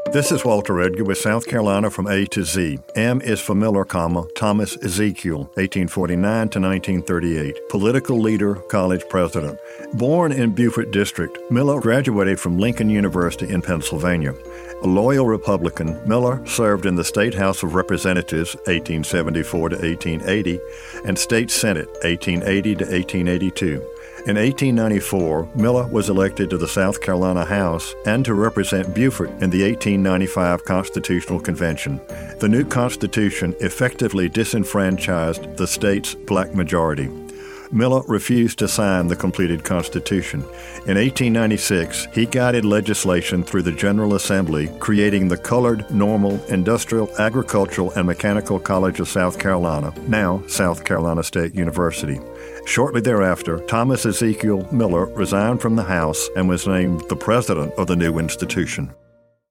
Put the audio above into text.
This is Walter Edgar with South Carolina from A to Z. M is for Miller, Thomas Ezekiel, 1849 to 1938. Political leader, college president. Born in Beaufort District, Miller graduated from Lincoln University in Pennsylvania. A loyal Republican, Miller served in the State House of Representatives, 1874 to 1880, and State Senate, 1880 to 1882. In 1894, Miller was elected to the South Carolina House and to represent Beaufort in the 1895 Constitutional Convention. The new Constitution effectively disenfranchised the state's black majority. Miller refused to sign the completed Constitution. In 1896, he guided legislation through the General Assembly, creating the Colored, Normal, Industrial, Agricultural, and Mechanical College of South Carolina, now South Carolina State University. Shortly thereafter, Thomas Ezekiel Miller resigned from the House and was named the president of the new institution.